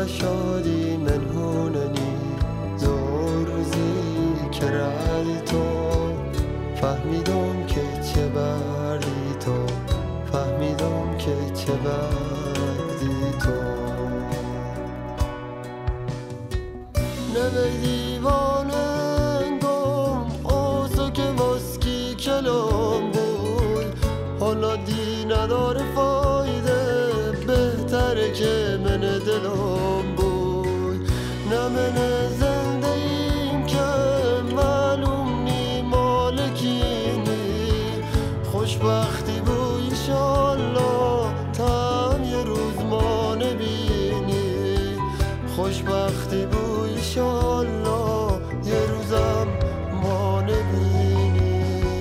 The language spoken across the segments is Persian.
شادی منهوننی دو روزی که ردی تو فهمیدم که چه بردی تو فهمیدم که چه بردی تو نمی دیواننگم آسو که مسکی کلام بود حالا دی نداره فایده بهتره که من دلم بود نه من زنده ایم که معلوم نی مالکینی خوشبختی بود ایشالله تم یه روز ما نبینی خوشبختی بود ایشالله یه روزم ما نبینی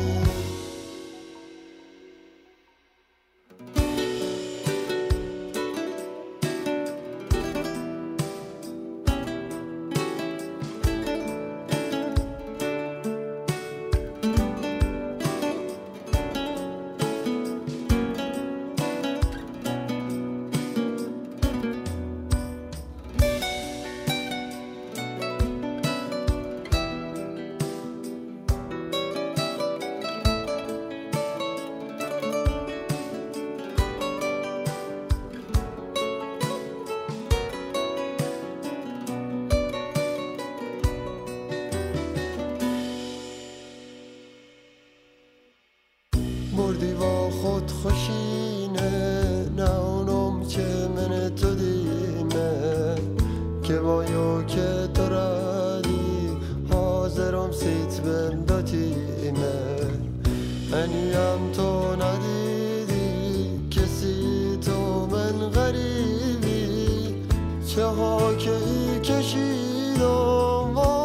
بردی با خود خوشینه نه اونم چه من تو دیمه که بایو که تو ردی حاضرم سیت بم دو تیمه انیم تو ندیدی کسی تو من غریبی چه ها که ای کشیدم